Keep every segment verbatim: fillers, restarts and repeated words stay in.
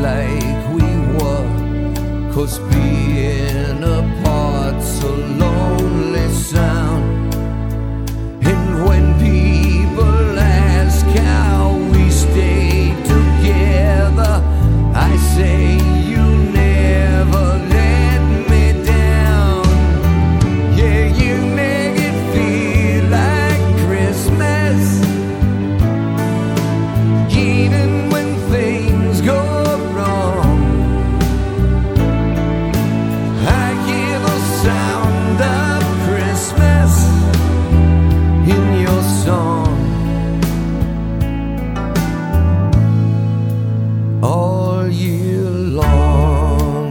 like we were, 'cause being apart's a lonely sound. And when people ask how we stay together, I say you never let me down. Yeah, you make it feel like Christmas, even when things go wrong. I hear the sound of Christmas in your song. All year long,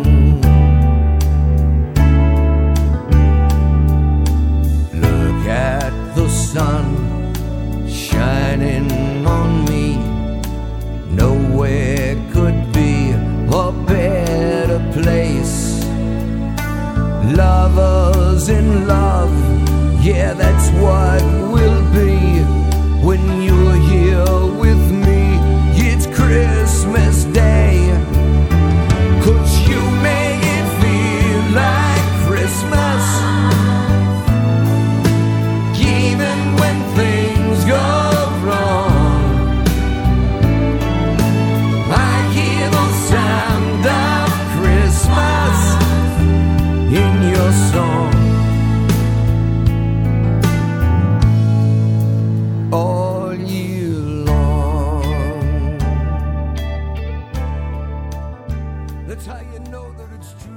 look at the sun shining on me. Nowhere could be a better place. Lovers in love, yeah, that's what we'll be when you're here with me. It's Christmas Day, 'cause you make it feel like Christmas, even when things go wrong. I hear the sound of Christmas in your song. All year long. That's how you know that it's true.